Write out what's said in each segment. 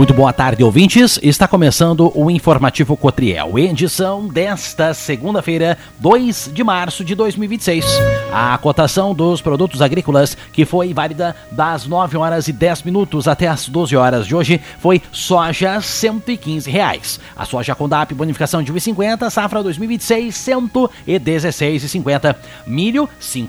Muito boa tarde, ouvintes. Está começando o Informativo Cotriel, edição desta segunda-feira, 2 de março de 2026. A cotação dos produtos agrícolas, que foi válida das 9 horas e 10 minutos até as 12 horas de hoje, foi soja R$ 115. A soja Condap, bonificação de R$ 1,50, safra 2026, R$ 116,50. Milho, R$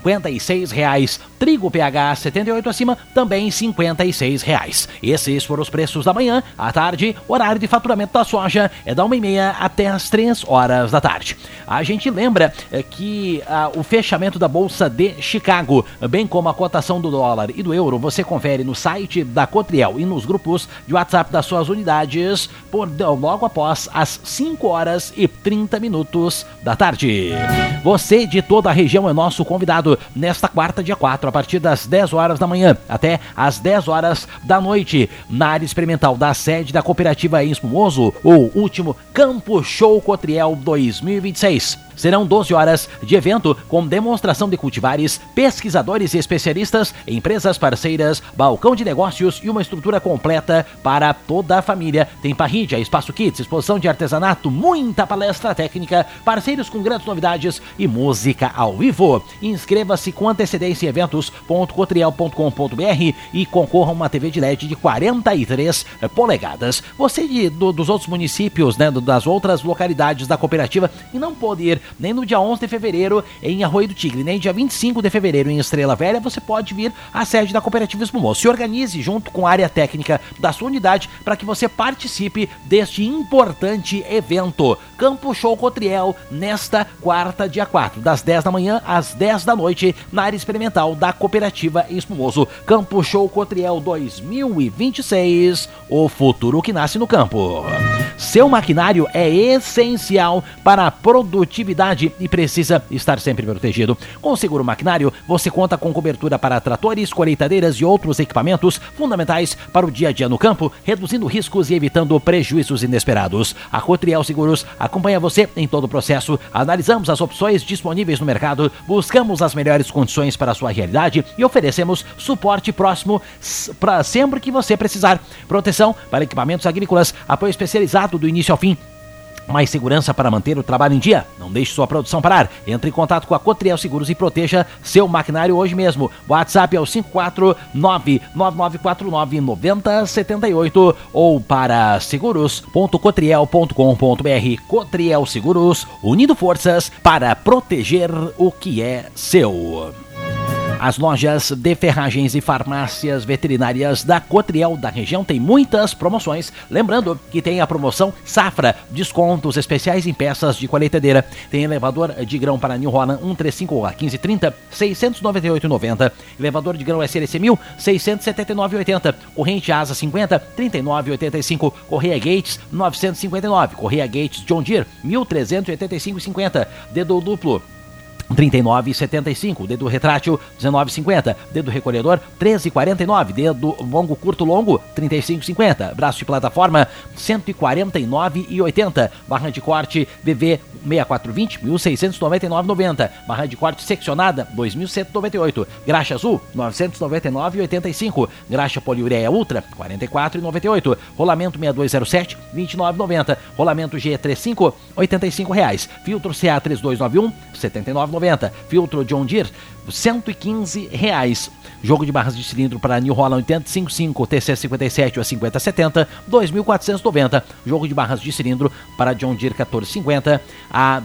56. Trigo PH 78 acima, também R$ 56. Esses foram os preços da manhã. À tarde, horário de faturamento da soja é da 1h30 até as 3 horas da tarde. A gente lembra que o fechamento da Bolsa de Chicago, bem como a cotação do dólar e do euro, você confere no site da Cotriel e nos grupos de WhatsApp das suas unidades logo após as 5 horas e 30 minutos da tarde. Você de toda a região é nosso convidado nesta quarta, dia 4, a partir das 10 horas da manhã até as 10 horas da noite, na área experimental da sede da cooperativa em Espumoso, o último Campo Show Cotriel 2026. Serão 12 horas de evento com demonstração de cultivares, pesquisadores e especialistas, empresas parceiras, balcão de negócios e uma estrutura completa para toda a família. Tem parrilha, espaço kits, exposição de artesanato, muita palestra técnica, parceiros com grandes novidades e música ao vivo. Inscreva-se com antecedência em eventos.cotriel.com.br e concorra a uma TV de LED de 43 polegadas. Você dos outros municípios, das outras localidades da cooperativa e não pode ir nem no dia 11 de fevereiro em Arroio do Tigre, nem dia 25 de fevereiro em Estrela Velha, você pode vir à sede da Cooperativa Espumoso. Se organize junto com a área técnica da sua unidade para que você participe deste importante evento. Campo Show Cotriel, nesta quarta, dia 4, das 10 da manhã às 10 da noite, na área experimental da Cooperativa Espumoso. Campo Show Cotriel 2026, o futuro que nasce no campo. Seu maquinário é essencial para a produtividade e precisa estar sempre protegido. Com o seguro maquinário, você conta com cobertura para tratores, colheitadeiras e outros equipamentos fundamentais para o dia a dia no campo, reduzindo riscos e evitando prejuízos inesperados. A Cotriel Seguros acompanha você em todo o processo. Analisamos as opções disponíveis no mercado, buscamos as melhores condições para a sua realidade e oferecemos suporte próximo para sempre que você precisar. Proteção para equipamentos agrícolas, apoio especializado do início ao fim. Mais segurança para manter o trabalho em dia. Não deixe sua produção parar. Entre em contato com a Cotriel Seguros e proteja seu maquinário hoje mesmo. O WhatsApp é o 549-9949-9078 ou para seguros.cotriel.com.br. Cotriel Seguros, unindo forças para proteger o que é seu. As lojas de ferragens e farmácias veterinárias da Cotriel da região têm muitas promoções. Lembrando que tem a promoção Safra, descontos especiais em peças de colheitadeira. Tem elevador de grão para New Holland 135 a 1530, R$ 698,90. Elevador de grão SLC 1000, R$ 679,80. Corrente Asa 50, R$ 39,85. Correia Gates 959. Correia Gates John Deere 1.385,50. Dedo duplo 39,75, dedo retrátil 19,50, dedo recolhedor 13,49, dedo longo curto longo 35,50, braço de plataforma 149,80, barra de corte BV 6420 1.699,90, barra de corte seccionada 2.198, graxa azul 999,85, graxa poliureia ultra 44,98, rolamento 6207 29,90, rolamento G35 R$85, filtro CA 3291 79,90, filtro John Deere R$115. Jogo de barras de cilindro para New Holland 855 TC 57 a 5070 2.490. Jogo de barras de cilindro para John Deere 1450 a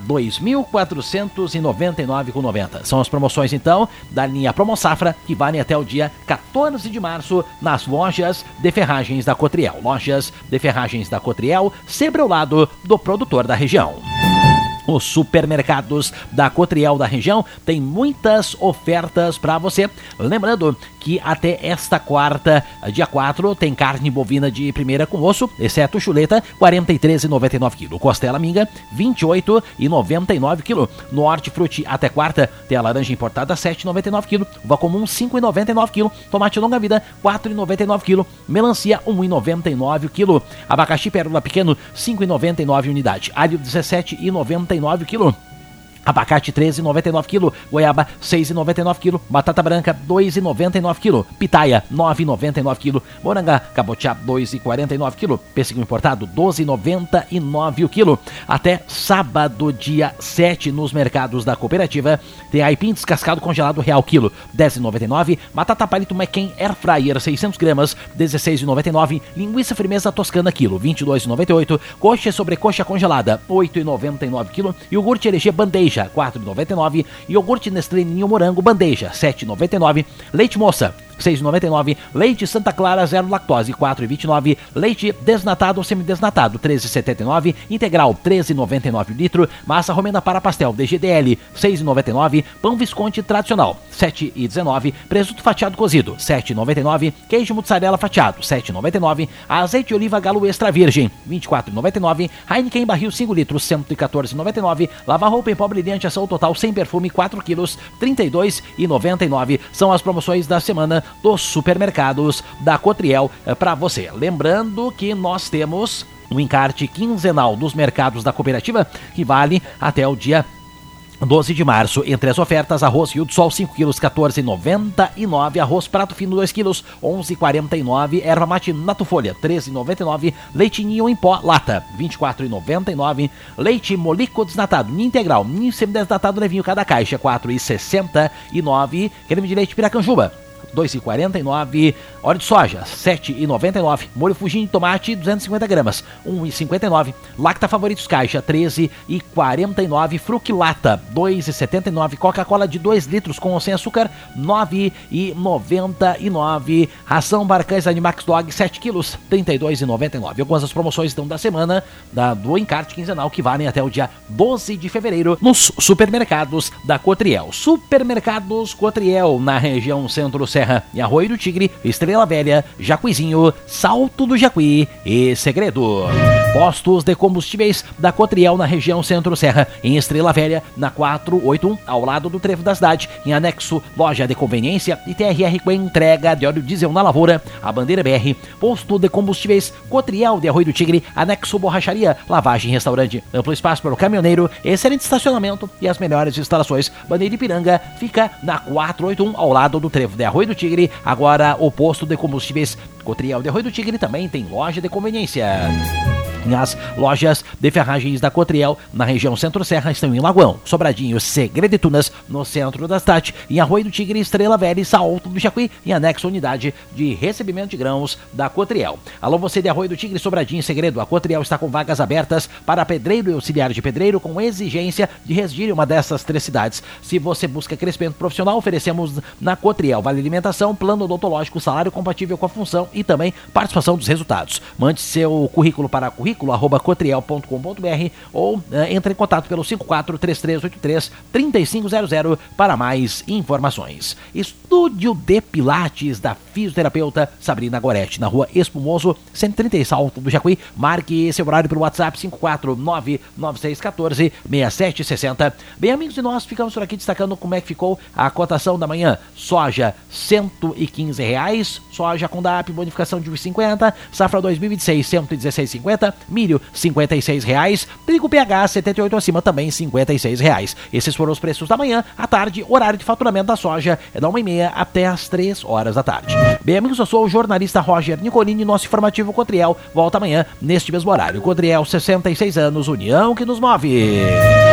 2.499,90. São as promoções então da linha Promo Safra, que valem até o dia 14 de março nas lojas de ferragens da Cotriel. Lojas de ferragens da Cotriel, sempre ao lado do produtor da região. Os supermercados da Cotriel da região têm muitas ofertas para você. Lembrando que até esta quarta, dia 4, tem carne bovina de primeira com osso, exceto chuleta, R$ 43,99 kg. Costela minga, R$ 28,99 kg. No hortifruti até quarta, tem a laranja importada, R$ 7,99 kg. Uva comum, R$ 5,99 kg. Tomate longa vida, R$ 4,99 kg. Melancia, R$ 1,99 kg. Abacaxi pérola pequeno, R$ 5,99 unidade. Alho, R$ 17,99 kg. Abacate 13,99 kg, goiaba 6,99 kg, batata branca 2,99 kg, pitaia 9,99 kg, moranga cabotiá 2,49 kg, pêssego importado 12,99 o quilo. Até sábado, dia 7, nos mercados da cooperativa, tem aipim descascado congelado real quilo, 10,99, batata palito McCain Air Fryer 600 gramas, 16,99, linguiça firmeza toscana quilo, 22,98, coxa e sobrecoxa congelada 8,99 kg, iogurte LG bandeja 4,99, iogurte Nestlé Ninho Morango bandeja 7,99, leite moça 6,99, leite Santa Clara zero lactose 4,29, leite desnatado ou semidesnatado 13,79, integral 13,99 litro, massa romena para pastel DGDL 6,99, pão Visconti tradicional 7,19, presunto fatiado cozido 7,99, queijo mussarela fatiado 7,99, azeite de oliva galo extra virgem 24,99, Heineken barril 5 litros 114,99, lavar roupa em pó brilhante ação total sem perfume 4 quilos 32,99. São as promoções da semana dos supermercados da Cotriel para você. Lembrando que nós temos um encarte quinzenal dos mercados da cooperativa que vale até o dia 12 de março. Entre as ofertas, arroz Rio do Sol 5 quilos 14,99, arroz prato fino 2 quilos 11,49, erva mate Nato Folha 13,99, leite ninho em pó lata 24,99, leite molico desnatado ninho integral ninho semidesnatado levinho cada caixa 4,69, creme de leite Piracanjuba 2,49, óleo de soja 7,99, molho Fugini de tomate 250 gramas 1,59, Lacta Favoritos caixa 13,49, Fruc Lata 2,79, Coca-Cola de 2 litros com ou sem açúcar 9,99, ração Barcães Animax Dog 7 quilos 32,99. Algumas das promoções estão da semana do encarte quinzenal que valem até o dia 12 de fevereiro nos supermercados da Cotriel. Supermercados Cotriel na região Centro-Serra e Arroio do Tigre, Estrela Velha, Jacuizinho, Salto do Jacuí e Segredo. Postos de combustíveis da Cotriel na região Centro-Serra, em Estrela Velha, na 481, ao lado do Trevo da Cidade, em anexo, loja de conveniência e TRR com entrega de óleo diesel na lavoura, a bandeira BR. Posto de combustíveis Cotriel de Arroio do Tigre, anexo borracharia, lavagem, restaurante, amplo espaço para o caminhoneiro, excelente estacionamento e as melhores instalações. Bandeira Ipiranga fica na 481, ao lado do Trevo de Arroio do Tigre. Agora o posto de combustíveis Cotriel de Arroio do Tigre também tem loja de conveniência. As lojas de ferragens da Cotriel na região Centro-Serra estão em Lagoão, Sobradinho, Segredo e Tunas, no centro da cidade, em Arroio do Tigre, Estrela Velha e Salto do Jacuí, em anexo à unidade de recebimento de grãos da Cotriel. Alô, você de Arroio do Tigre, Sobradinho e Segredo, a Cotriel está com vagas abertas para pedreiro e auxiliar de pedreiro com exigência de residir em uma dessas 3 cidades. Se você busca crescimento profissional, oferecemos na Cotriel vale alimentação, plano odontológico, salário compatível com a função e também participação dos resultados. Mande seu currículo para currículo@cotriel.com.br ou entre em contato pelo 543383-3500 para mais informações. Estúdio de Pilates da fisioterapeuta Sabrina Goretti, na rua Espumoso, 130 Salto do Jacuí. Marque seu horário pelo WhatsApp 54996146760. Bem, amigos, e nós ficamos por aqui destacando como é que ficou a cotação da manhã. Soja R$115, soja com DAP, bonificação de 1,50, safra 2026 R$116,50, milho R$56, trigo PH 78 acima também R$56. Esses foram os preços da manhã. À tarde, horário de faturamento da soja é da 1h30 até as 3 horas da tarde. Bem, amigos, eu sou o jornalista Roger Nicolini, nosso informativo Cotriel volta amanhã neste mesmo horário. Cotriel, 66 anos, união que nos move.